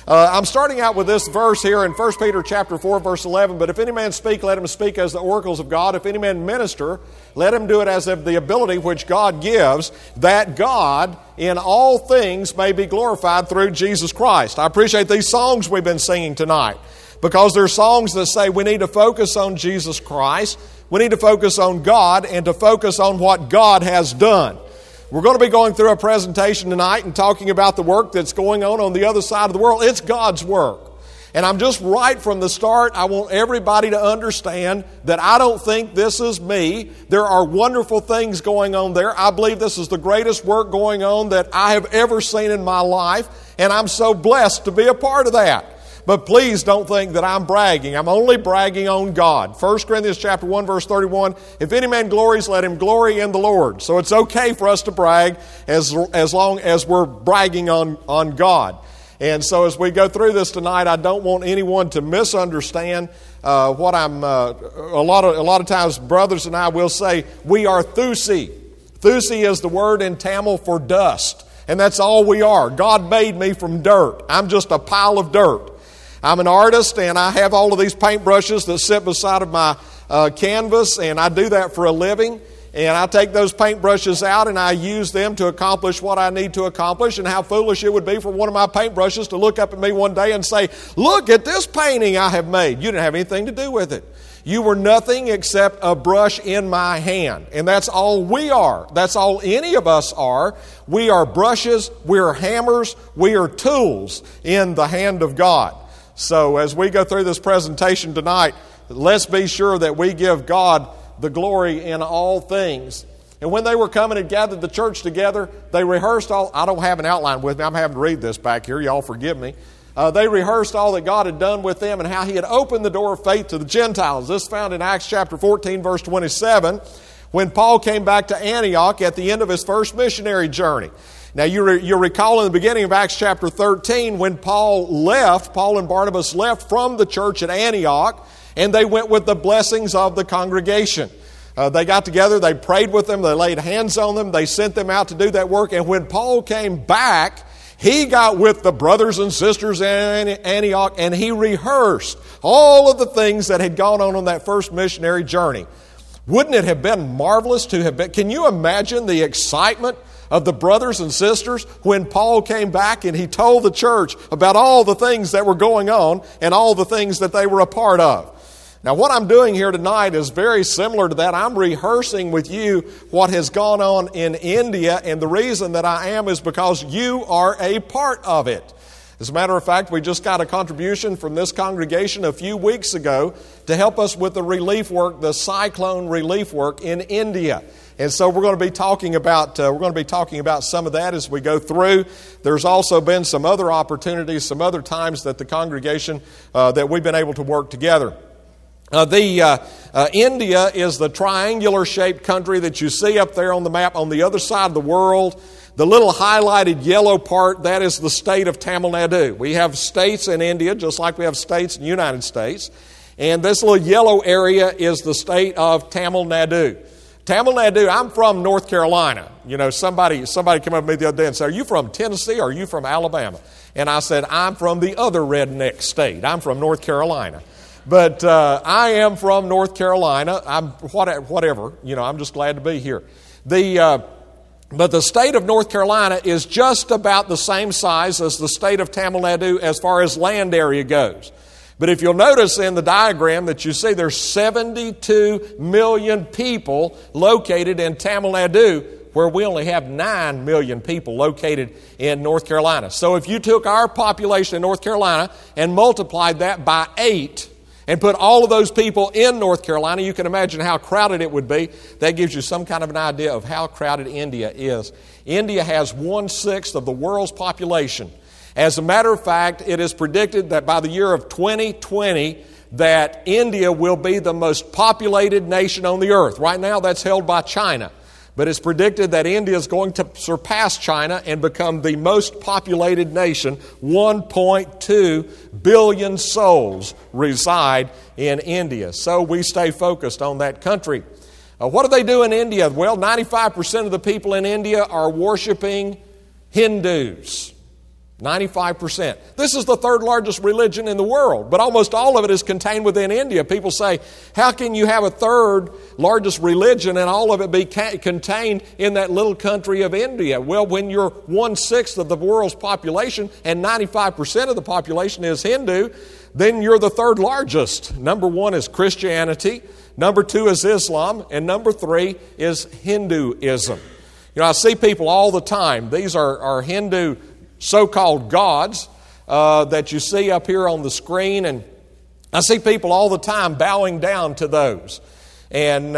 I'm starting out with this verse here in 1 Peter chapter 4, verse 11. But if any man speak, let him speak as the oracles of God. If any man minister, let him do it as of the ability which God gives, that God in all things may be glorified through Jesus Christ. I appreciate these songs we've been singing tonight, because they're songs that say we need to focus on Jesus Christ, we need to focus on God, and to focus on what God has done. We're going to be going through a presentation tonight and talking about the work that's going on the other side of the world. It's God's work. And I'm just right from the start, I want everybody to understand that I don't think this is me. There are wonderful things going on there. I believe this is the greatest work going on that I have ever seen in my life, and I'm so blessed to be a part of that. But please don't think that I'm bragging. I'm only bragging on God. 1 Corinthians chapter 1, verse 31, if any man glories, let him glory in the Lord. So it's okay for us to brag as long as we're bragging on God. And so as we go through this tonight, I don't want anyone to misunderstand what I'm... A lot of times brothers and I will say, we are thusi. Thusi is the word in Tamil for dust. And that's all we are. God made me from dirt. I'm just a pile of dirt. I'm an artist, and I have all of these paintbrushes that sit beside of my canvas, and I do that for a living. And I take those paintbrushes out, and I use them to accomplish what I need to accomplish. And how foolish it would be for one of my paintbrushes to look up at me one day and say, look at this painting I have made. You didn't have anything to do with it. You were nothing except a brush in my hand. And that's all we are. That's all any of us are. We are brushes, we are hammers, we are tools in the hand of God. So as we go through this presentation tonight, let's be sure that we give God the glory in all things. And when they were coming and gathered the church together, they rehearsed all... I don't have an outline with me. I'm having to read this back here. Y'all forgive me. They rehearsed all that God had done with them and how He had opened the door of faith to the Gentiles. This is found in Acts chapter 14, verse 27, when Paul came back to Antioch at the end of his first missionary journey. Now, you recall in the beginning of Acts chapter 13 when Paul and Barnabas left from the church at Antioch, and they went with the blessings of the congregation. They got together, they prayed with them, they laid hands on them, they sent them out to do that work, and when Paul came back, he got with the brothers and sisters in Antioch, and he rehearsed all of the things that had gone on that first missionary journey. Wouldn't it have been marvelous to have been... Can you imagine the excitement of the brothers and sisters when Paul came back and he told the church about all the things that were going on and all the things that they were a part of? Now, what I'm doing here tonight is very similar to that. I'm rehearsing with you what has gone on in India, and the reason that I am is because you are a part of it. As a matter of fact, we just got a contribution from this congregation a few weeks ago to help us with the relief work, the cyclone relief work in India. And so we're going to be talking about some of that as we go through. There's also been some other opportunities, some other times that the congregation that we've been able to work together. India is the triangular-shaped country that you see up there on the map on the other side of the world. The little highlighted yellow part, that is the state of Tamil Nadu. We have states in India, just like we have states in the United States. And this little yellow area is the state of Tamil Nadu. Tamil Nadu, I'm from North Carolina. You know, somebody came up to me the other day and said, are you from Tennessee or are you from Alabama? And I said, I'm from the other redneck state. I'm from North Carolina. But I am from North Carolina. I'm whatever. You know, I'm just glad to be here. But the state of North Carolina is just about the same size as the state of Tamil Nadu as far as land area goes. But if you'll notice in the diagram that you see, there's 72 million people located in Tamil Nadu, where we only have 9 million people located in North Carolina. So if you took our population in North Carolina and multiplied that by 8 and put all of those people in North Carolina, you can imagine how crowded it would be. That gives you some kind of an idea of how crowded India is. India has 1/6 of the world's population. As a matter of fact, it is predicted that by the year of 2020, that India will be the most populated nation on the earth. Right now, that's held by China. But it's predicted that India is going to surpass China and become the most populated nation. 1.2 billion souls reside in India. So we stay focused on that country. What do they do in India? Well, 95% of the people in India are worshiping Hindus. 95%. This is the third largest religion in the world, but almost all of it is contained within India. People say, how can you have a third largest religion and all of it be contained in that little country of India? Well, when you're 1/6 of the world's population and 95% of the population is Hindu, then you're the third largest. Number 1 is Christianity, number 2 is Islam, and number 3 is Hinduism. You know, I see people all the time. These are Hindu so-called gods that you see up here on the screen, and I see people all the time bowing down to those, and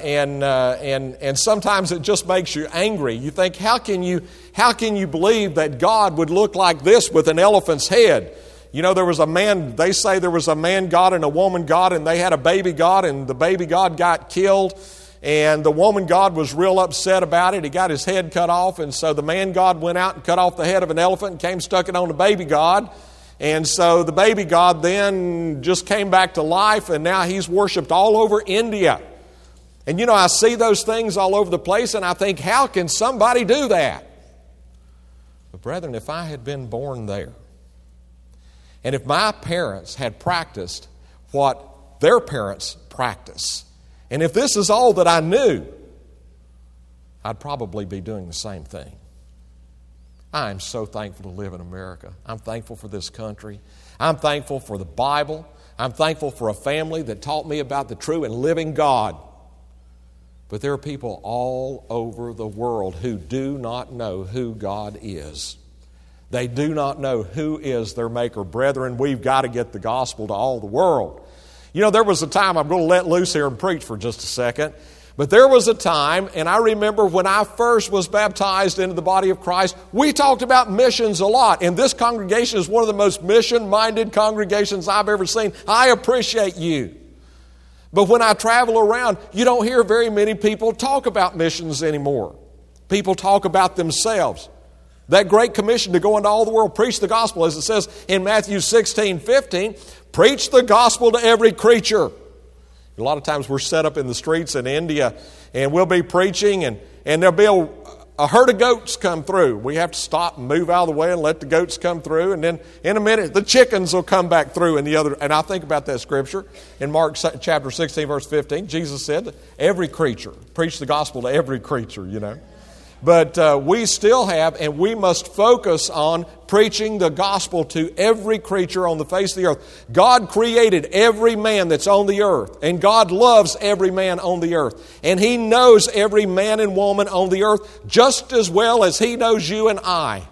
sometimes it just makes you angry. You think, how can you believe that God would look like this with an elephant's head? You know, they say there was a man god and a woman god, and they had a baby god, and the baby god got killed. And the woman god was real upset about it. He got his head cut off, and so the man god went out and cut off the head of an elephant and came stuck it on the baby god. And so the baby god then just came back to life, and now he's worshipped all over India. And you know, I see those things all over the place, and I think, how can somebody do that? But brethren, if I had been born there, and if my parents had practiced what their parents practiced, and if this is all that I knew, I'd probably be doing the same thing. I am so thankful to live in America. I'm thankful for this country. I'm thankful for the Bible. I'm thankful for a family that taught me about the true and living God. But there are people all over the world who do not know who God is. They do not know who is their Maker. Brethren, we've got to get the gospel to all the world. You know, there was a time, I'm going to let loose here and preach for just a second, but there was a time, and I remember when I first was baptized into the body of Christ, we talked about missions a lot, and this congregation is one of the most mission-minded congregations I've ever seen. I appreciate you. But when I travel around, you don't hear very many people talk about missions anymore. People talk about themselves. That great commission to go into all the world, preach the gospel, as it says in Matthew 16:15, preach the gospel to every creature. A lot of times we're set up in the streets in India, and we'll be preaching, and there'll be a herd of goats come through. We have to stop and move out of the way and let the goats come through, and then in a minute the chickens will come back through. And I think about that scripture in Mark chapter 16, verse 15. Jesus said that every creature, preach the gospel to every creature, you know. But we still have, and we must focus on preaching the gospel to every creature on the face of the earth. God created every man that's on the earth, and God loves every man on the earth. And He knows every man and woman on the earth just as well as He knows you and I.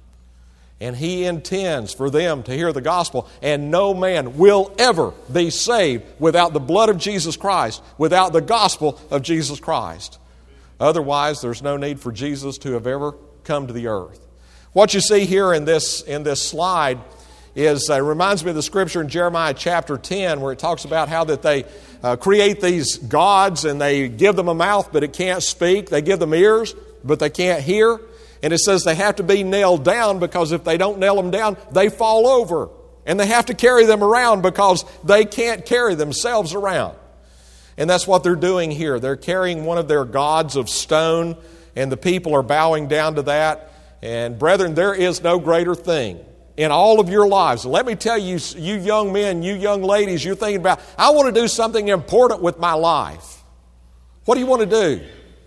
And He intends for them to hear the gospel, and no man will ever be saved without the blood of Jesus Christ, without the gospel of Jesus Christ. Otherwise, there's no need for Jesus to have ever come to the earth. What you see here in this slide is reminds me of the scripture in Jeremiah chapter 10, where it talks about how that they create these gods, and they give them a mouth, but it can't speak. They give them ears, but they can't hear. And it says they have to be nailed down, because if they don't nail them down, they fall over. And they have to carry them around because they can't carry themselves around. And that's what they're doing here. They're carrying one of their gods of stone, and the people are bowing down to that. And brethren, there is no greater thing in all of your lives. Let me tell you, you young men, you young ladies, you're thinking about, I want to do something important with my life. What do you want to do?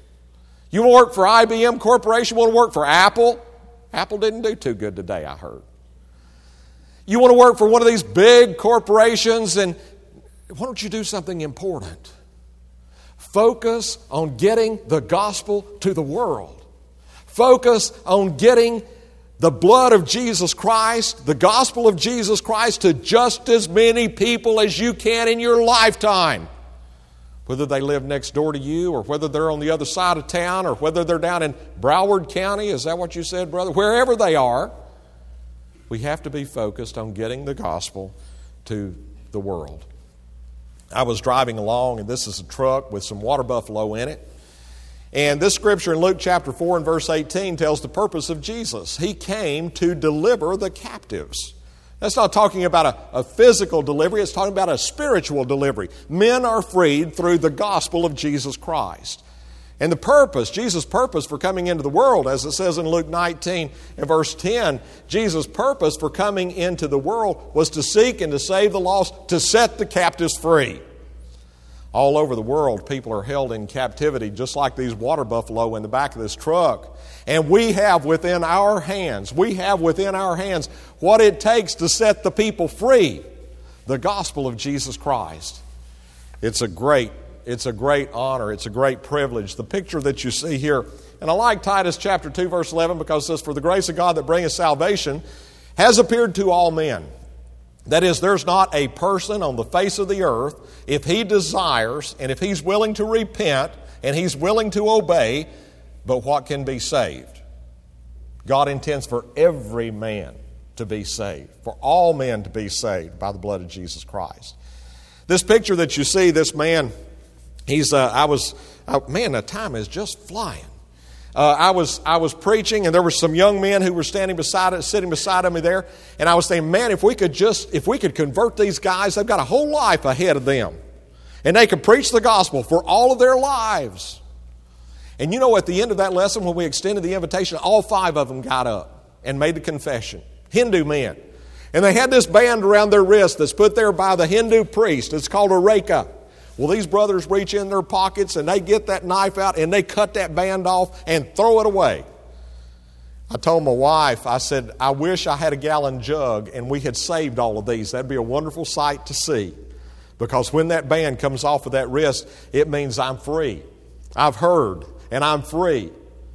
You want to work for IBM Corporation? You want to work for Apple? Apple didn't do too good today, I heard. You want to work for one of these big corporations, and why don't you do something important? Focus on getting the gospel to the world. Focus on getting the blood of Jesus Christ, the gospel of Jesus Christ, to just as many people as you can in your lifetime. Whether they live next door to you, or whether they're on the other side of town, or whether they're down in Broward County. Is that what you said, brother? Wherever they are, we have to be focused on getting the gospel to the world. I was driving along, and this is a truck with some water buffalo in it. And this scripture in Luke chapter 4 and verse 18 tells the purpose of Jesus. He came to deliver the captives. That's not talking about a physical delivery. It's talking about a spiritual delivery. Men are freed through the gospel of Jesus Christ. And the purpose, Jesus' purpose for coming into the world, as it says in Luke 19 and verse 10, Jesus' purpose for coming into the world was to seek and to save the lost, to set the captives free. All over the world, people are held in captivity, just like these water buffalo in the back of this truck. And we have within our hands what it takes to set the people free. The gospel of Jesus Christ. It's a great honor. It's a great privilege. The picture that you see here, and I like Titus chapter 2, verse 11, because it says, "For the grace of God that bringeth salvation has appeared to all men." That is, there's not a person on the face of the earth, if he desires and if he's willing to repent and he's willing to obey, but what can be saved. God intends for every man to be saved, for all men to be saved by the blood of Jesus Christ. This picture that you see, this man, the time is just flying. I was preaching, and there were some young men who were sitting beside me there, and I was saying, man, if we could convert these guys, they've got a whole life ahead of them, and they could preach the gospel for all of their lives. And you know, at the end of that lesson, when we extended the invitation, all 5 of them got up and made the confession. Hindu men. And they had this band around their wrist that's put there by the Hindu priest. It's called a reka. Well, these brothers reach in their pockets and they get that knife out and they cut that band off and throw it away. I told my wife, I said, I wish I had a gallon jug and we had saved all of these. That'd be a wonderful sight to see. Because when that band comes off of that wrist, it means I'm free. I've heard and I'm free.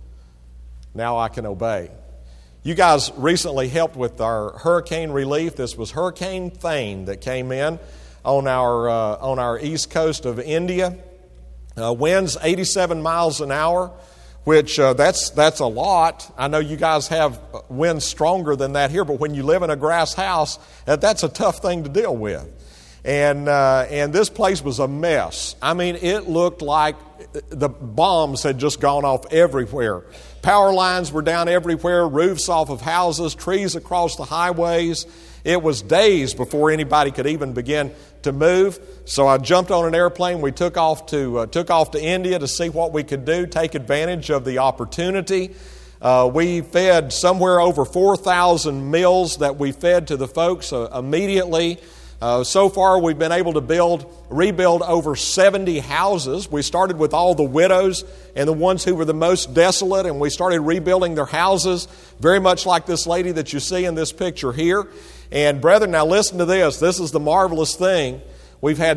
Now I can obey. You guys recently helped with our hurricane relief. This was Hurricane Thane that came in on our east coast of India. Winds 87 miles an hour, which that's a lot. I know you guys have winds stronger than that here, but when you live in a grass house, that's a tough thing to deal with. And this place was a mess. I mean, it looked like the bombs had just gone off everywhere. Power lines were down everywhere, roofs off of houses, trees across the highways. It was days before anybody could even begin to move. So I jumped on an airplane. We took off to India to see what we could do, take advantage of the opportunity. We fed somewhere over 4,000 meals that we fed to the folks immediately. So far, we've been able to rebuild over 70 houses. We started with all the widows and the ones who were the most desolate, and we started rebuilding their houses, very much like this lady that you see in this picture here. And brethren, now listen to this. This is the marvelous thing. We've had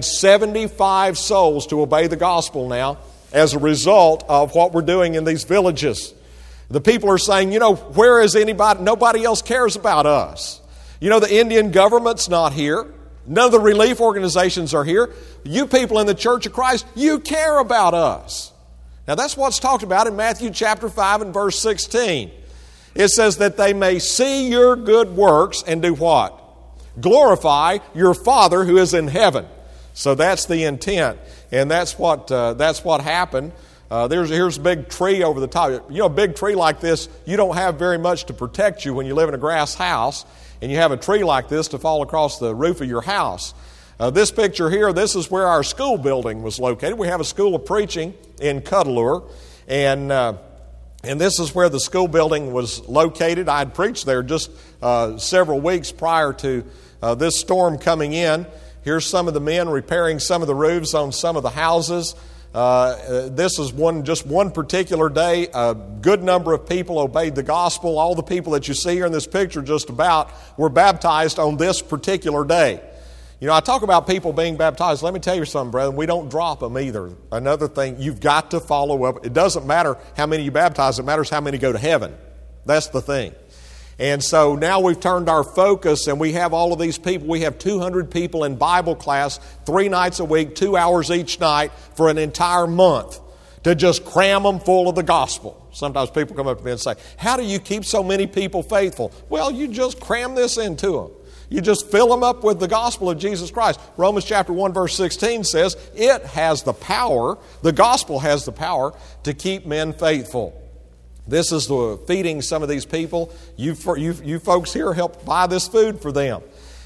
75 souls to obey the gospel now as a result of what we're doing in these villages. The people are saying, where is anybody? Nobody else cares about us. The Indian government's not here. None of the relief organizations are here. You people in the Church of Christ, you care about us. Now that's what's talked about in Matthew chapter 5 and verse 16. It says that they may see your good works and do what? Glorify your Father who is in heaven. So that's the intent, and that's what happened. Here's a big tree over the top. A big tree like this, you don't have very much to protect you when you live in a grass house. And you have a tree like this to fall across the roof of your house. This picture here, this is where our school building was located. We have a school of preaching in Cuddalore, and this is where the school building was located. I had preached there just several weeks prior to this storm coming in. Here's some of the men repairing some of the roofs on some of the houses. This is one particular day. A good number of people obeyed the gospel. All the people that you see here in this picture just about were baptized on this particular day. I talk about people being baptized. Let me tell you something, brethren. We don't drop them either. Another thing, you've got to follow up. It doesn't matter how many you baptize. It matters how many go to heaven. That's the thing. And so now we've turned our focus and we have all of these people. We have 200 people in Bible class 3 nights a week, 2 hours each night for an entire month to just cram them full of the gospel. Sometimes people come up to me and say, how do you keep so many people faithful? Well, you just cram this into them. You just fill them up with the gospel of Jesus Christ. Romans chapter 1 verse 16 says it has the power, the gospel has the power to keep men faithful. This is the feeding some of these people. You folks here helped buy this food for them.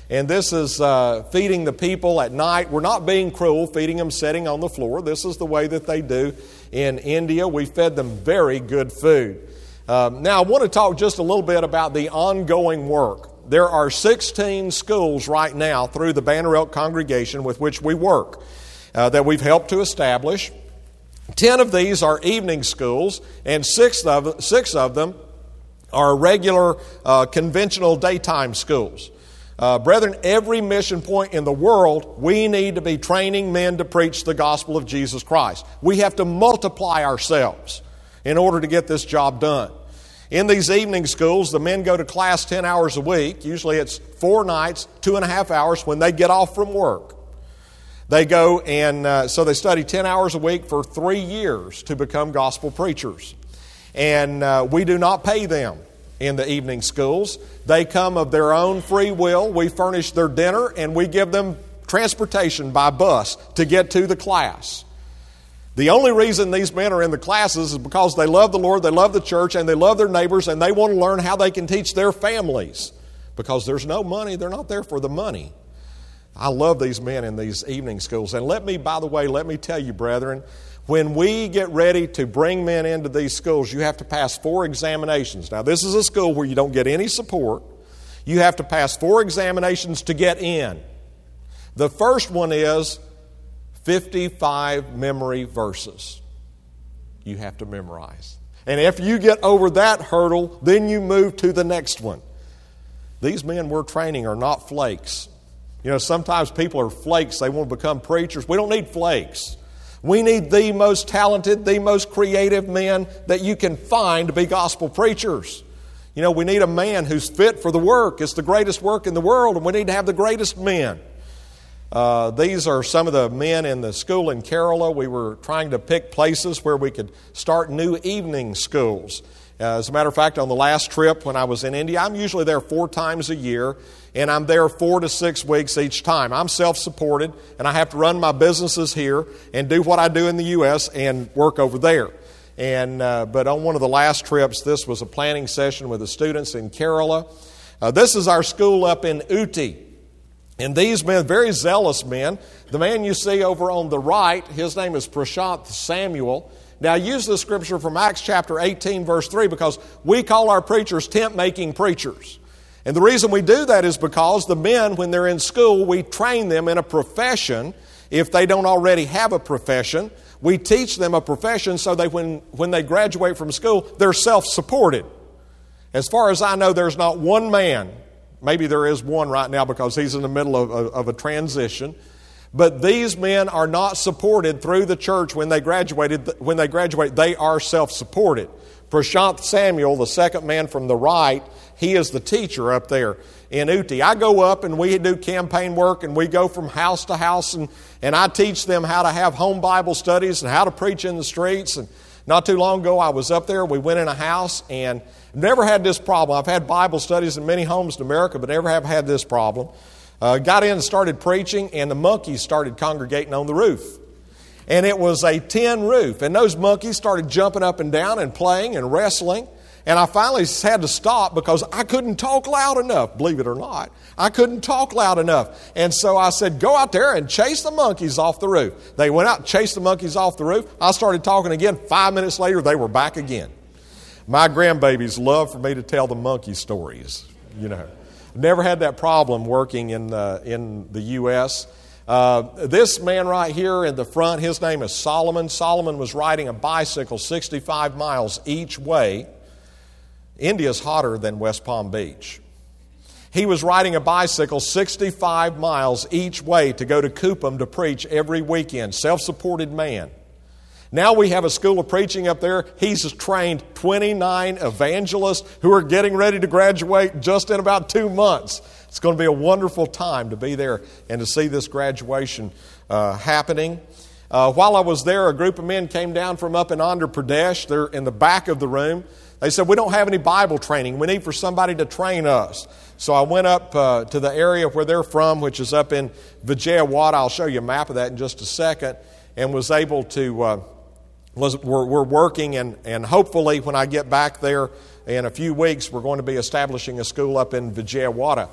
And this is feeding the people at night. We're not being cruel, feeding them sitting on the floor. This is the way that they do in India. We fed them very good food. Now, I want to talk just a little bit about the ongoing work. There are 16 schools right now through the Banner Elk congregation with which we work that we've helped to establish. 10 of these are evening schools, and 6 of them are regular conventional daytime schools. Brethren, every mission point in the world, we need to be training men to preach the gospel of Jesus Christ. We have to multiply ourselves in order to get this job done. In these evening schools, the men go to class 10 hours a week. Usually it's 4 nights, 2.5 hours when they get off from work. They go and so they study 10 hours a week for 3 years to become gospel preachers. And we do not pay them in the evening schools. They come of their own free will. We furnish their dinner and we give them transportation by bus to get to the class. The only reason these men are in the classes is because they love the Lord, they love the church, and they love their neighbors, and they want to learn how they can teach their families. Because there's no money, they're not there for the money. I love these men in these evening schools. And let me tell you, brethren, when we get ready to bring men into these schools, you have to pass 4 examinations. Now, this is a school where you don't get any support. You have to pass 4 examinations to get in. The first one is 55 memory verses you have to memorize. And if you get over that hurdle, then you move to the next one. These men we're training are not flakes. You know, sometimes people are flakes. They want to become preachers. We don't need flakes. We need the most talented, the most creative men that you can find to be gospel preachers. You know, we need a man who's fit for the work. It's the greatest work in the world, and we need to have the greatest men. These are some of the men in the school in Kerala. We were trying to pick places where we could start new evening schools. As a matter of fact, on the last trip when I was in India, I'm usually there 4 times a year, and I'm there 4 to 6 weeks each time. I'm self-supported, and I have to run my businesses here and do what I do in the U.S. and work over there. But on one of the last trips, this was a planning session with the students in Kerala. This is our school up in Ooty. And these men, very zealous men, the man you see over on the right, his name is Prashant Samuel. Now, I use this scripture from Acts chapter 18, verse 3, because we call our preachers tent-making preachers. And the reason we do that is because the men, when they're in school, we train them in a profession. If they don't already have a profession, we teach them a profession so that when they graduate from school, they're self-supported. As far as I know, there's not one man. Maybe there is one right now because he's in the middle of a transition. But these men are not supported through the church when they graduate. They are self-supported. Prashant Samuel, the second man from the right, he is the teacher up there in Ooty. I go up and we do campaign work and we go from house to house and I teach them how to have home Bible studies and how to preach in the streets. And not too long ago I was up there. We went in a house and never had this problem. I've had Bible studies in many homes in America, but never have had this problem. Got in and started preaching, and the monkeys started congregating on the roof. And it was a tin roof, and those monkeys started jumping up and down and playing and wrestling. And I finally had to stop because I couldn't talk loud enough, believe it or not. I couldn't talk loud enough. And so I said, go out there and chase the monkeys off the roof. They went out and chased the monkeys off the roof. I started talking again. 5 minutes later, they were back again. My grandbabies love for me to tell the monkey stories, you know. Never had that problem working in the U.S. This man right here in the front, his name is Solomon. Solomon was riding a bicycle 65 miles each way. India's hotter than West Palm Beach. He was riding a bicycle 65 miles each way to go to Kupam to preach every weekend. Self-supported man. Now we have a school of preaching up there. He's trained 29 evangelists who are getting ready to graduate just in about 2 months. It's going to be a wonderful time to be there and to see this graduation happening. While I was there, a group of men came down from up in Andhra Pradesh. They're in the back of the room. They said, we don't have any Bible training. We need for somebody to train us. So I went up to the area where they're from, which is up in Vijayawada. I'll show you a map of that in just a second. And was able to... We're working, and hopefully when I get back there in a few weeks, we're going to be establishing a school up in Vijayawada.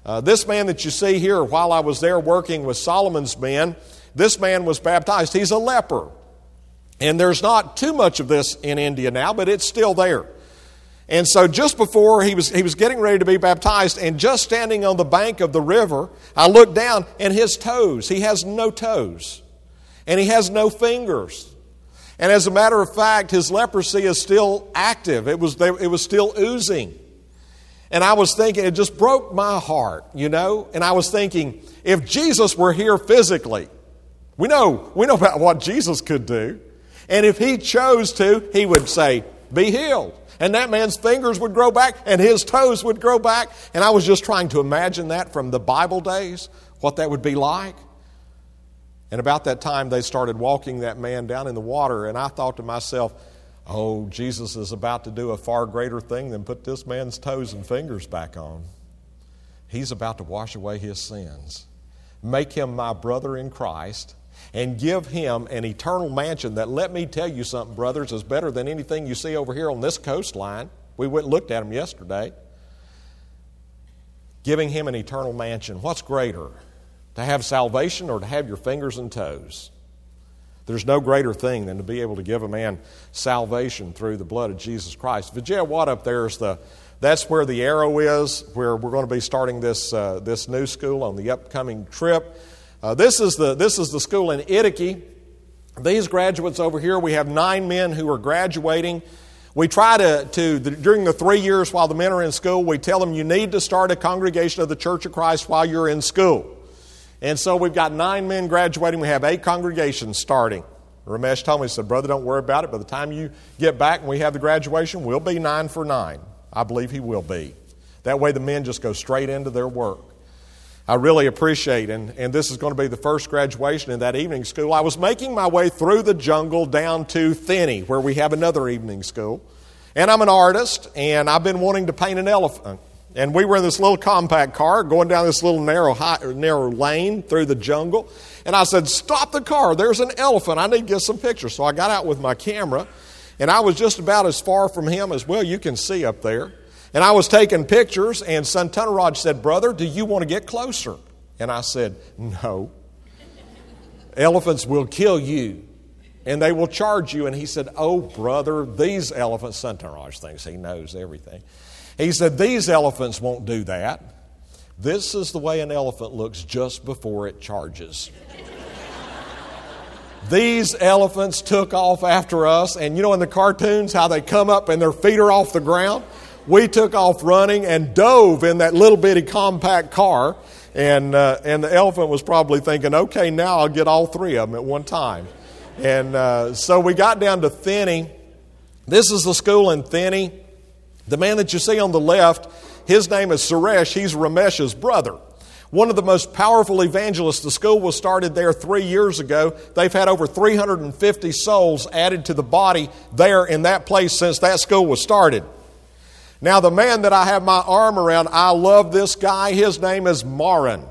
This man that you see here, while I was there working with Solomon's men, this man was baptized. He's a leper. And there's not too much of this in India now, but it's still there. And so just before he was getting ready to be baptized, and just standing on the bank of the river, I looked down, and his toes, he has no toes. And he has no fingers. And as a matter of fact, his leprosy is still active. It was still oozing. And I was thinking, it just broke my heart, you know. And I was thinking, if Jesus were here physically, we know about what Jesus could do. And if he chose to, he would say, be healed. And that man's fingers would grow back and his toes would grow back. And I was just trying to imagine that from the Bible days, what that would be like. And about that time, they started walking that man down in the water. And I thought to myself, oh, Jesus is about to do a far greater thing than put this man's toes and fingers back on. He's about to wash away his sins, make him my brother in Christ, and give him an eternal mansion that, let me tell you something, brothers, is better than anything you see over here on this coastline. We went and looked at them yesterday. Giving him an eternal mansion. What's greater, to have salvation or to have your fingers and toes? There's no greater thing than to be able to give a man salvation through the blood of Jesus Christ. Vijayawada up there is that's where the arrow is, where we're going to be starting this new school on the upcoming trip. This is the school in Idiki. These graduates over here, we have 9 men who are graduating. We try to during the 3 years while the men are in school, we tell them you need to start a congregation of the Church of Christ while you're in school. And so we've got 9 men graduating. We have 8 congregations starting. Ramesh told me, he said, brother, don't worry about it. By the time you get back and we have the graduation, we'll be 9 for 9. I believe he will be. That way the men just go straight into their work. I really appreciate, and this is going to be the first graduation in that evening school. I was making my way through the jungle down to Thinney, where we have another evening school. And I'm an artist, and I've been wanting to paint an elephant. And we were in this little compact car going down this little narrow lane through the jungle. And I said, stop the car. There's an elephant. I need to get some pictures. So I got out with my camera, and I was just about as far from him as, well, you can see up there. And I was taking pictures, and Santanaraj said, brother, do you want to get closer? And I said, no. Elephants will kill you, and they will charge you. And he said, oh, brother, these elephants, Santanaraj thinks he knows everything. He said, these elephants won't do that. This is the way an elephant looks just before it charges. These elephants took off after us, and you know in the cartoons how they come up and their feet are off the ground? We took off running and dove in that little bitty compact car, and the elephant was probably thinking, okay, now I'll get all 3 of them at one time. And so we got down to Thinney. This is the school in Thinney. The man that you see on the left, his name is Suresh. He's Ramesh's brother. One of the most powerful evangelists. The school was started there 3 years ago. They've had over 350 souls added to the body there in that place since that school was started. Now, the man that I have my arm around, I love this guy. His name is Maran.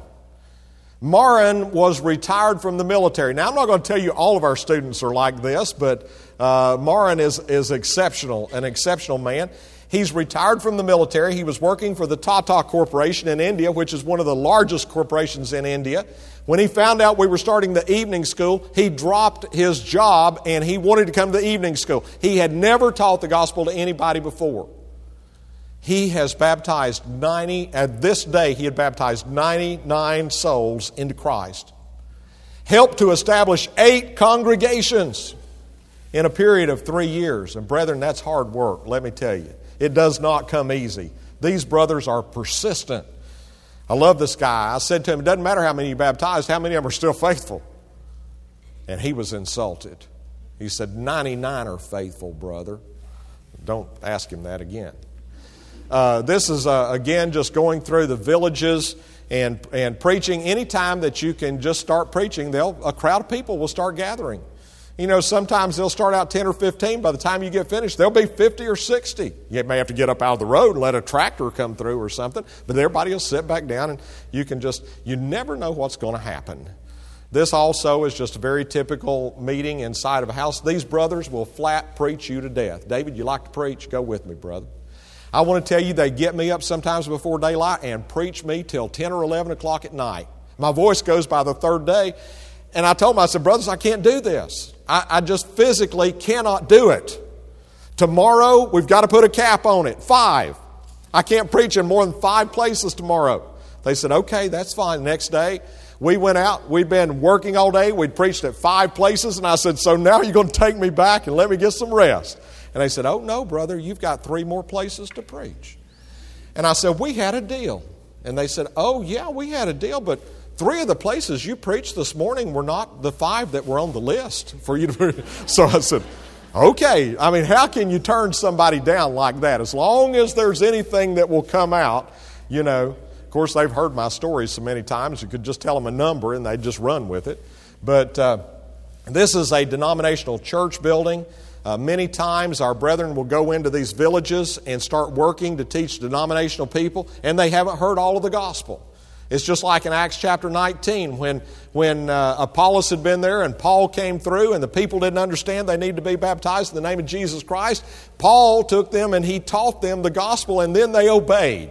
Maran was retired from the military. Now, I'm not going to tell you all of our students are like this, but Maran is exceptional, an exceptional man. He's retired from the military. He was working for the Tata Corporation in India, which is one of the largest corporations in India. When he found out we were starting the evening school, he dropped his job and he wanted to come to the evening school. He had never taught the gospel to anybody before. He has baptized at this day, he had baptized 99 souls into Christ. Helped to establish 8 congregations in a period of 3 years. And brethren, that's hard work, let me tell you. It does not come easy. These brothers are persistent. I love this guy. I said to him, it doesn't matter how many you baptized, how many of them are still faithful? And he was insulted. He said, 99 are faithful, brother. Don't ask him that again. This is, again, just going through the villages and preaching. Anytime that you can just start preaching, a crowd of people will start gathering. You know, sometimes they'll start out 10 or 15. By the time you get finished, there'll be 50 or 60. You may have to get up out of the road and let a tractor come through or something, but everybody will sit back down and you never know what's going to happen. This also is just a very typical meeting inside of a house. These brothers will flat preach you to death. David, you like to preach? Go with me, brother. I want to tell you, they get me up sometimes before daylight and preach me till 10 or 11 o'clock at night. My voice goes by the third day. And I told them, I said, brothers, I can't do this. I just physically cannot do it. Tomorrow, we've got to put a cap on it. 5. I can't preach in more than 5 places tomorrow. They said, okay, that's fine. Next day, we went out. We'd been working all day. We'd preached at 5 places. And I said, so now you're going to take me back and let me get some rest. And they said, oh, no, brother, you've got 3 more places to preach. And I said, we had a deal. And they said, oh, yeah, we had a deal, but 3 of the places you preached this morning were not the 5 that were on the list for you to. So I said, okay. I mean, how can you turn somebody down like that? As long as there's anything that will come out, you know. Of course, they've heard my stories so many times, you could just tell them a number and they'd just run with it. But this is a denominational church building. Many times our brethren will go into these villages and start working to teach denominational people, and they haven't heard all of the gospel. It's just like in Acts chapter 19 when Apollos had been there and Paul came through and the people didn't understand they needed to be baptized in the name of Jesus Christ. Paul took them and he taught them the gospel, and then they obeyed.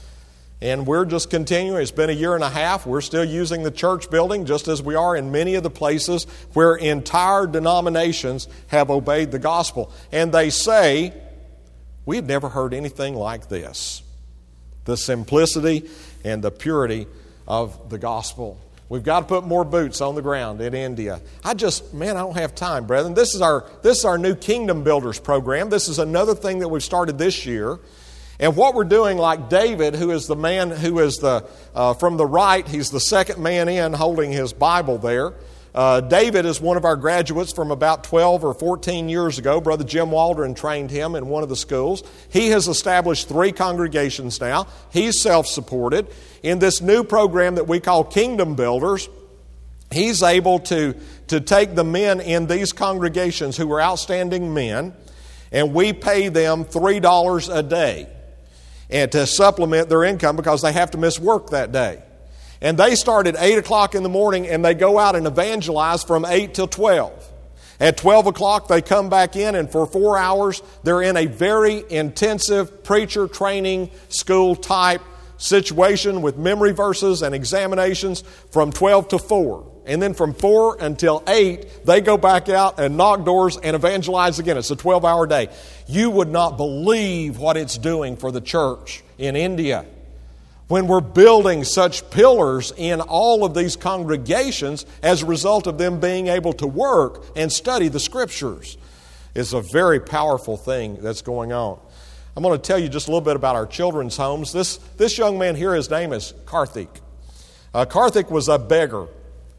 And we're just continuing. It's been a year and a half. We're still using the church building just as we are in many of the places where entire denominations have obeyed the gospel. And they say, we had never heard anything like this. The simplicity and the purity of the gospel. We've got to put more boots on the ground in India. I don't have time, brethren. This is our new Kingdom Builders program. This is another thing that we've started this year. And what we're doing, like David, who is the man who is from the right, he's the second man in holding his Bible there. David is one of our graduates from about 12 or 14 years ago. Brother Jim Waldron trained him in one of the schools. He has established 3 congregations now. He's self-supported. In this new program that we call Kingdom Builders, he's able to take the men in these congregations who are outstanding men, and we pay them $3 a day and to supplement their income because they have to miss work that day. And they start at 8 o'clock in the morning and they go out and evangelize from 8 till 12. At 12 o'clock they come back in, and for 4 hours they're in a very intensive preacher training school type situation with memory verses and examinations from 12 to 4. And then from 4 until 8, they go back out and knock doors and evangelize again. It's a 12-hour day. You would not believe what it's doing for the church in India. When we're building such pillars in all of these congregations as a result of them being able to work and study the Scriptures. It's a very powerful thing that's going on. I'm going to tell you just a little bit about our children's homes. This young man here, his name is Karthik. Karthik was a beggar.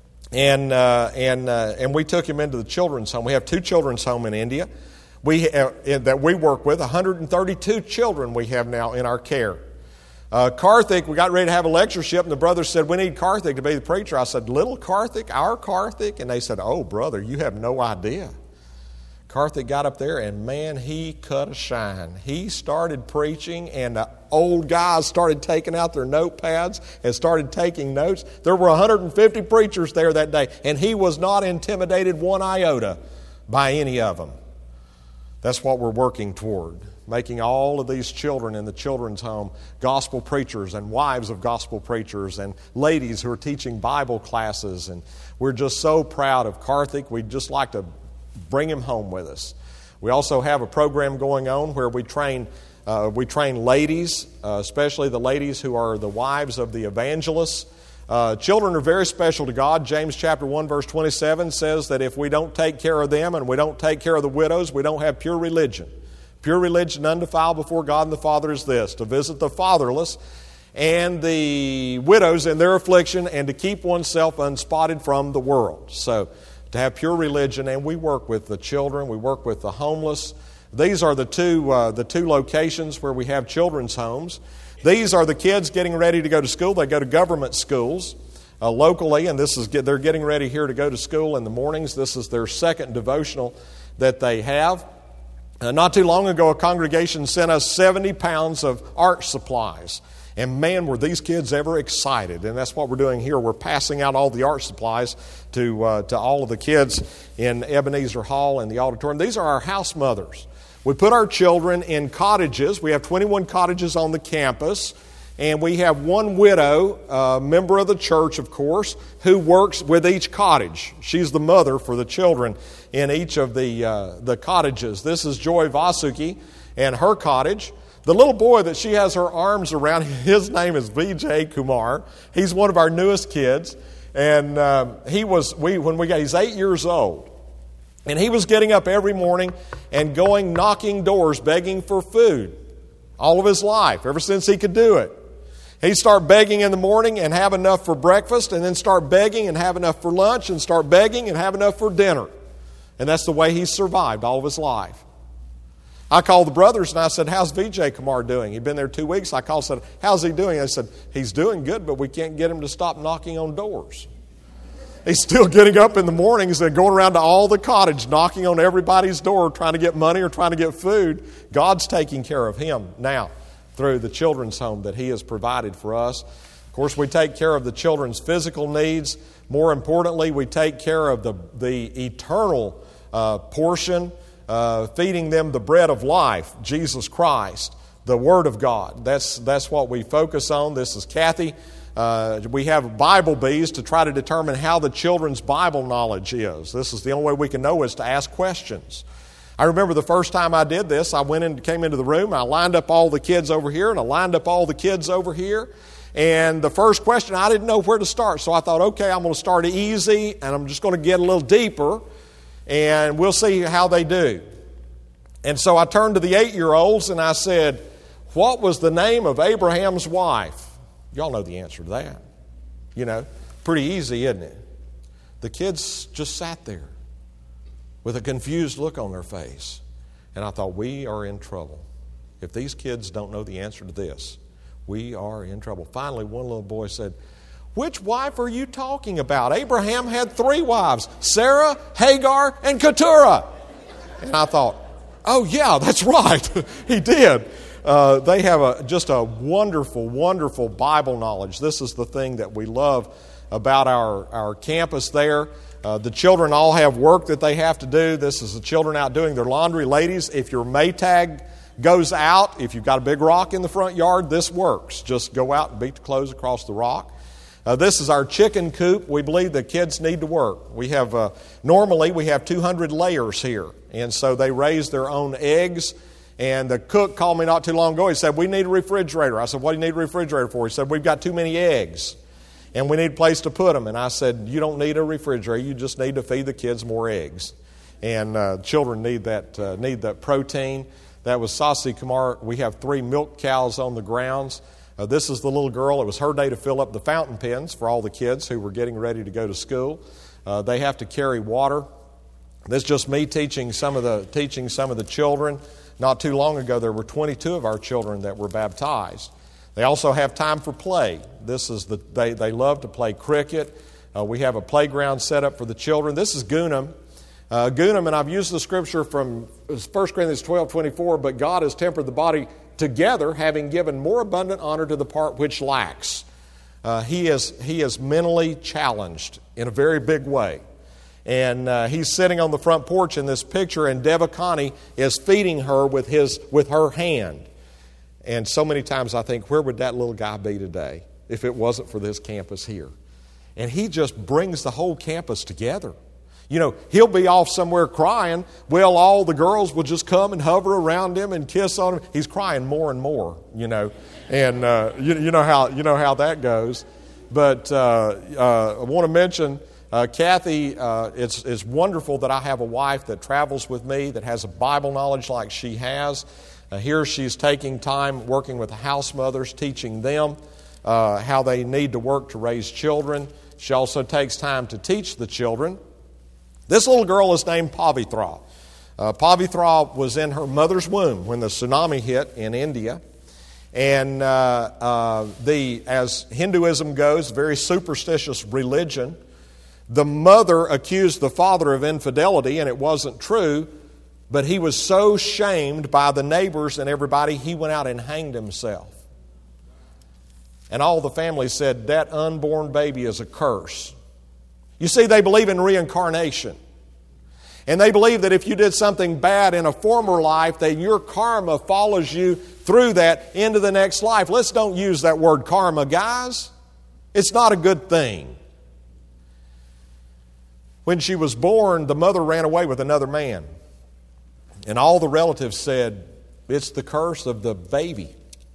And we took him into the children's home. We have 2 children's homes in India that we work with. 132 children we have now in our care. Karthik, we got ready to have a lectureship, and the brothers said, we need Karthik to be the preacher. I said, little Karthik, our Karthik? And they said, oh, brother, you have no idea. Karthik got up there, and man, he cut a shine. He started preaching, and the old guys started taking out their notepads and started taking notes. There were 150 preachers there that day, and he was not intimidated one iota by any of them. That's what we're working toward, making all of these children in the children's home gospel preachers and wives of gospel preachers and ladies who are teaching Bible classes. And we're just so proud of Karthik. We'd just like to bring him home with us. We also have a program going on where we train ladies, especially the ladies who are the wives of the evangelists. Children are very special to God. James chapter 1 verse 27 says that if we don't take care of them and we don't take care of the widows, we don't have pure religion. Pure religion undefiled before God and the Father is this: to visit the fatherless and the widows in their affliction, and to keep oneself unspotted from the world. So to have pure religion, and we work with the children, we work with the homeless. These are the two locations where we have children's homes. These are the kids getting ready to go to school. They go to government schools locally, and they're getting ready here to go to school in the mornings. This is their second devotional that they have. Not too long ago, a congregation sent us 70 pounds of art supplies. And man, were these kids ever excited. And that's what we're doing here. We're passing out all the art supplies to all of the kids in Ebenezer Hall and the auditorium. These are our house mothers. We put our children in cottages. We have 21 cottages on the campus. And we have one widow, a member of the church, of course, who works with each cottage. She's the mother for the children in each of the cottages. This is Joy Vasuki and her cottage. The little boy that she has her arms around, his name is Vijay Kumar. He's one of our newest kids. And he's 8 years old. And he was getting up every morning and going knocking doors, begging for food all of his life, ever since he could do it. He'd start begging in the morning and have enough for breakfast, and then start begging and have enough for lunch, and start begging and have enough for dinner. And that's the way he's survived all of his life. I called the brothers and I said, "How's Vijay Kumar doing?" He'd been there 2 weeks. I called and said, "How's he doing?" I said, "He's doing good, but we can't get him to stop knocking on doors." He's still getting up in the mornings and going around to all the cottage, knocking on everybody's door, trying to get money or trying to get food. God's taking care of him now through the children's home that he has provided for us. Of course, we take care of the children's physical needs. More importantly, we take care of the eternal portion, feeding them the bread of life, Jesus Christ, the Word of God. That's what we focus on. This is Kathy. We have Bible bees to try to determine how the children's Bible knowledge is. This is the only way we can know, is to ask questions. I remember the first time I did this, I came into the room, and I lined up all the kids over here, and I lined up all the kids over here. And the first question, I didn't know where to start. So I thought, okay, I'm going to start easy, and I'm just going to get a little deeper, and we'll see how they do. And so I turned to the 8-year-olds, and I said, "What was the name of Abraham's wife?" Y'all know the answer to that. You know, pretty easy, isn't it? The kids just sat there with a confused look on their face. And I thought, we are in trouble. If these kids don't know the answer to this, we are in trouble. Finally, one little boy said, "Which wife are you talking about? Abraham had 3 wives, Sarah, Hagar, and Keturah." And I thought, oh yeah, that's right. He did. They have just a wonderful, wonderful Bible knowledge. This is the thing that we love about our campus there. The children all have work that they have to do. This is the children out doing their laundry. Ladies, if your Maytag goes out, if you've got a big rock in the front yard, this works. Just go out and beat the clothes across the rock. This is our chicken coop. We believe the kids need to work. We have normally we have 200 layers here, and so they raise their own eggs. And the cook called me not too long ago. He said, "We need a refrigerator." I said, "What do you need a refrigerator for?" He said, "We've got too many eggs, and we need a place to put them." And I said, "You don't need a refrigerator. You just need to feed the kids more eggs." And children need that protein. That was Sasi Kumar. We have 3 milk cows on the grounds. This is the little girl. It was her day to fill up the fountain pens for all the kids who were getting ready to go to school. They have to carry water. This is just me teaching some of the children. Not too long ago, there were 22 of our children that were baptized. They also have time for play. They love to play cricket. We have a playground set up for the children. This is Gunam. Gunam, and I've used the scripture from 1 Corinthians 12:24, "But God has tempered the body together, having given more abundant honor to the part which lacks." He is mentally challenged in a very big way. And he's sitting on the front porch in this picture, and Devakani is feeding her with her hand. And so many times I think, where would that little guy be today if it wasn't for this campus here? And he just brings the whole campus together. You know, he'll be off somewhere crying. Well, all the girls will just come and hover around him and kiss on him. He's crying more and more, you know. And you know how that goes. But I want to mention Kathy. It's wonderful that I have a wife that travels with me, that has a Bible knowledge like she has. Here she's taking time working with the house mothers, teaching them how they need to work to raise children. She also takes time to teach the children. This little girl is named Pavitra. Pavitra was in her mother's womb when the tsunami hit in India. And as Hinduism goes, very superstitious religion, the mother accused the father of infidelity, and it wasn't true, but he was so shamed by the neighbors and everybody, he went out and hanged himself. And all the family said, that unborn baby is a curse. You see, they believe in reincarnation. And they believe that if you did something bad in a former life, that your karma follows you through that into the next life. Let's don't use that word karma, guys. It's not a good thing. When she was born, the mother ran away with another man. And all the relatives said, it's the curse of the baby.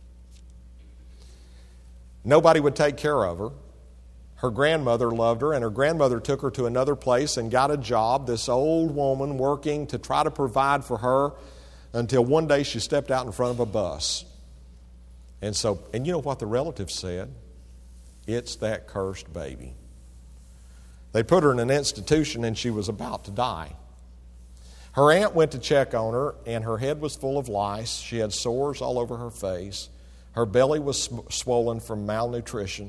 Nobody would take care of her. Her grandmother loved her, and her grandmother took her to another place and got a job, this old woman working to try to provide for her until one day she stepped out in front of a bus. And you know what the relatives said? It's that cursed baby. They put her in an institution and she was about to die. Her aunt went to check on her, and her head was full of lice. She had sores all over her face. Her belly was swollen from malnutrition.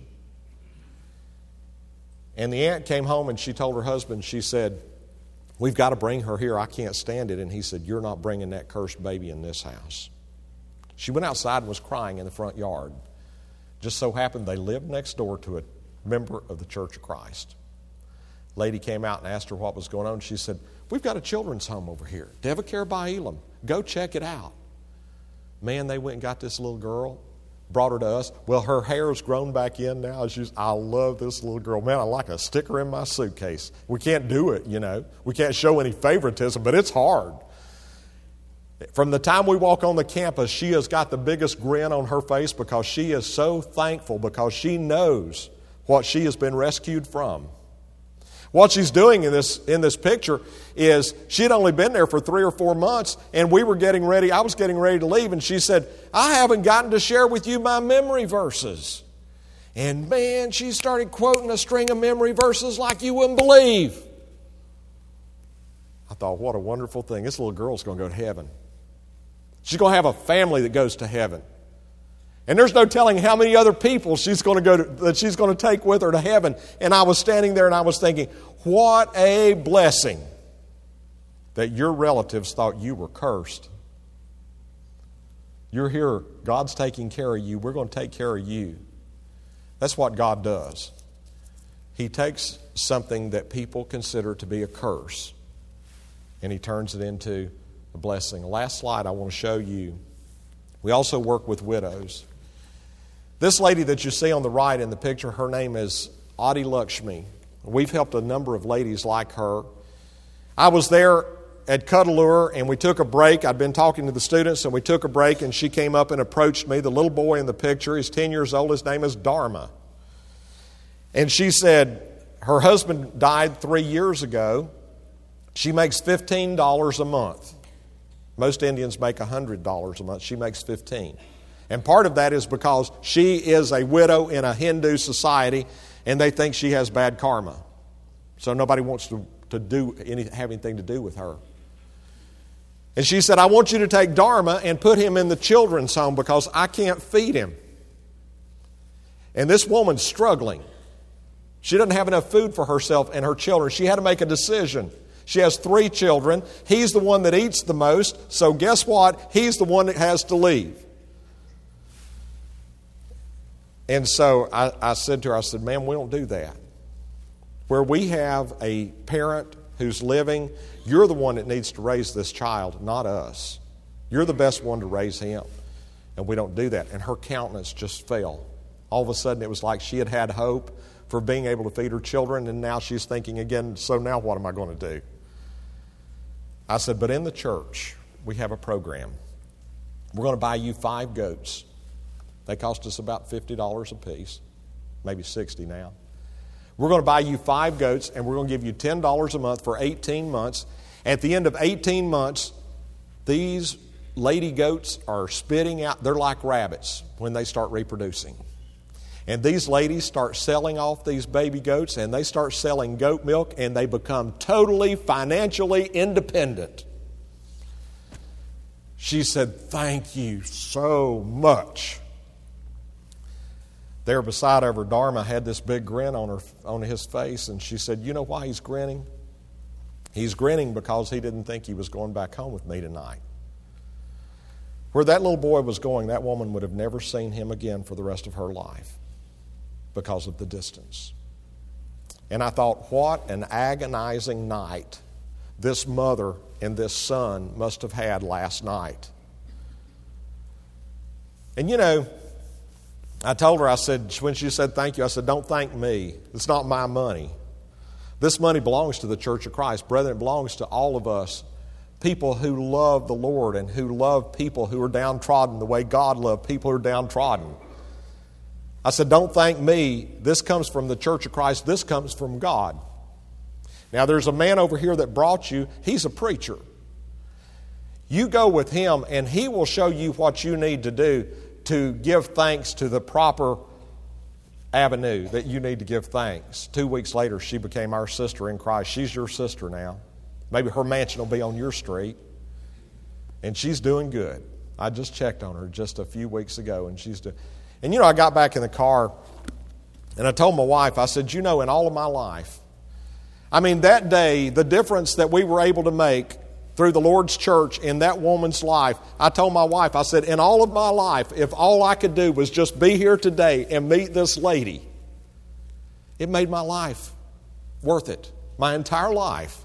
And the aunt came home and she told her husband, she said, we've got to bring her here. I can't stand it. And he said, you're not bringing that cursed baby in this house. She went outside and was crying in the front yard. Just so happened they lived next door to a member of the Church of Christ. Lady came out and asked her what was going on. She said, we've got a children's home over here, Devacare by Elam. Go check it out. Man, they went and got this little girl, brought her to us. Well, her hair's grown back in now. I love this little girl. Man, I like a sticker in my suitcase. We can't do it, you know. We can't show any favoritism, but it's hard. From the time we walk on the campus, she has got the biggest grin on her face because she is so thankful, because she knows what she has been rescued from. What she's doing in this picture is she'd only been there for 3 or 4 months, and I was getting ready to leave, and she said, I haven't gotten to share with you my memory verses. And man, she started quoting a string of memory verses like you wouldn't believe. I thought, what a wonderful thing. This little girl's going to go to heaven. She's going to have a family that goes to heaven. And there's no telling how many other people she's going to take with her to heaven. And I was standing there and I was thinking, what a blessing that your relatives thought you were cursed. You're here. God's taking care of you. We're going to take care of you. That's what God does. He takes something that people consider to be a curse and He turns it into a blessing. The last slide I want to show you. We also work with widows. This lady that you see on the right in the picture, her name is Adi Lakshmi. We've helped a number of ladies like her. I was there at Cuddalore and we took a break. I'd been talking to the students and we took a break and she came up and approached me. The little boy in the picture, he's 10 years old. His name is Dharma. And she said her husband died 3 years ago. She makes $15 a month. Most Indians make $100 a month. She makes $15. And part of that is because she is a widow in a Hindu society and they think she has bad karma. So nobody wants to have anything to do with her. And she said, I want you to take Dharma and put him in the children's home because I can't feed him. And this woman's struggling. She doesn't have enough food for herself and her children. She had to make a decision. She has 3 children. He's the one that eats the most. So guess what? He's the one that has to leave. And so I said to her, I said, ma'am, we don't do that. Where we have a parent who's living, you're the one that needs to raise this child, not us. You're the best one to raise him. And we don't do that. And her countenance just fell. All of a sudden it was like she had had hope for being able to feed her children, and now she's thinking again, so now what am I going to do? I said, but in the church, we have a program. We're going to buy you 5 goats. They cost us about $50 a piece, maybe $60 now. We're going to buy you 5 goats, and we're going to give you $10 a month for 18 months. At the end of 18 months, these lady goats are spitting out. They're like rabbits when they start reproducing. And these ladies start selling off these baby goats, and they start selling goat milk, and they become totally financially independent. She said, thank you so much. There beside her, Dharma had this big grin on his face, and she said, you know why he's grinning? He's grinning because he didn't think he was going back home with me tonight. Where that little boy was going, that woman would have never seen him again for the rest of her life because of the distance. And I thought, what an agonizing night this mother and this son must have had last night. And you know, I told her, I said, when she said thank you, I said, don't thank me. It's not my money. This money belongs to the Church of Christ. Brethren, it belongs to all of us. People who love the Lord and who love people who are downtrodden the way God loved people who are downtrodden. I said, don't thank me. This comes from the Church of Christ. This comes from God. Now, there's a man over here that brought you. He's a preacher. You go with him, and he will show you what you need to do to give thanks to the proper avenue that you need to give thanks. 2 weeks later, she became our sister in Christ. She's your sister now. Maybe her mansion will be on your street. And she's doing good. I just checked on her just a few weeks ago, and she's doing... And you know, I got back in the car, and I told my wife, I said, you know, in all of my life, I mean, that day, the difference that we were able to make through the Lord's church in that woman's life, I told my wife, I said, in all of my life, if all I could do was just be here today and meet this lady, it made my life worth it. My entire life.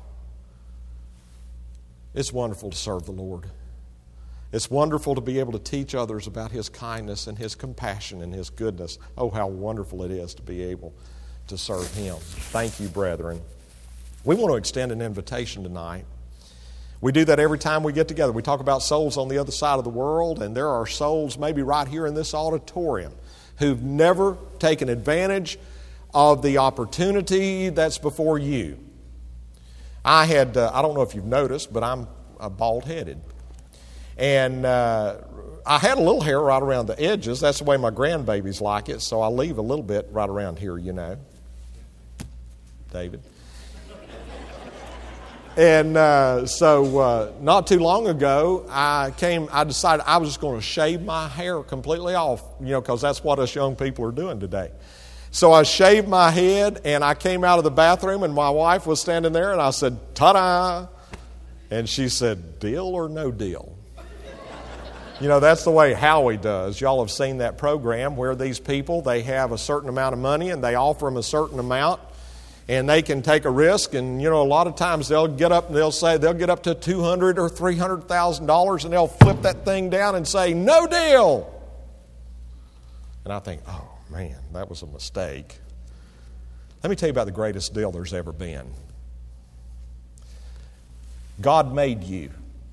It's wonderful to serve the Lord. It's wonderful to be able to teach others about His kindness and His compassion and His goodness. Oh, how wonderful it is to be able to serve Him. Thank you, brethren. We want to extend an invitation tonight. We do that every time we get together. We talk about souls on the other side of the world, and there are souls maybe right here in this auditorium who've never taken advantage of the opportunity that's before you. I don't know if you've noticed, but I'm bald-headed. And I had a little hair right around the edges. That's the way my grandbabies like it, so I leave a little bit right around here, you know. David. And so not too long ago, I decided I was just going to shave my hair completely off, you know, because that's what us young people are doing today. So I shaved my head, and I came out of the bathroom, and my wife was standing there, and I said, ta-da! And she said, deal or no deal? You know, that's the way Howie does. Y'all have seen that program where these people, they have a certain amount of money, and they offer them a certain amount, and they can take a risk. And, you know, a lot of times they'll get up and they'll say they'll get up to $200,000 or $300,000, and they'll flip that thing down and say, no deal! And I think, oh, man, that was a mistake. Let me tell you about the greatest deal there's ever been. God made you.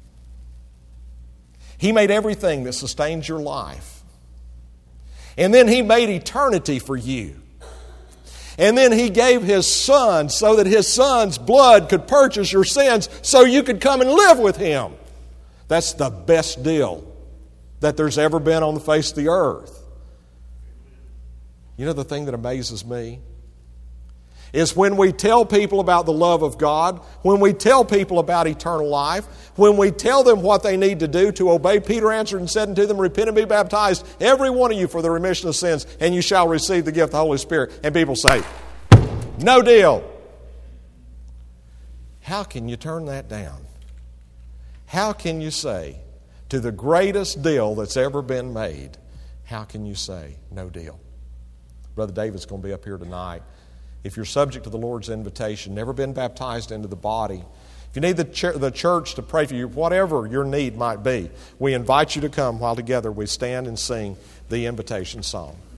He made everything that sustains your life. And then He made eternity for you. And then He gave His Son so that His Son's blood could purchase your sins so you could come and live with Him. That's the best deal that there's ever been on the face of the earth. You know the thing that amazes me? Is when we tell people about the love of God, when we tell people about eternal life, when we tell them what they need to do to obey. Peter answered and said unto them, repent and be baptized, every one of you, for the remission of sins, and you shall receive the gift of the Holy Spirit. And people say, no deal. How can you turn that down? How can you say to the greatest deal that's ever been made, how can you say no deal? Brother David's going to be up here tonight. If you're subject to the Lord's invitation, never been baptized into the body, if you need the church to pray for you, whatever your need might be, we invite you to come while together we stand and sing the invitation song.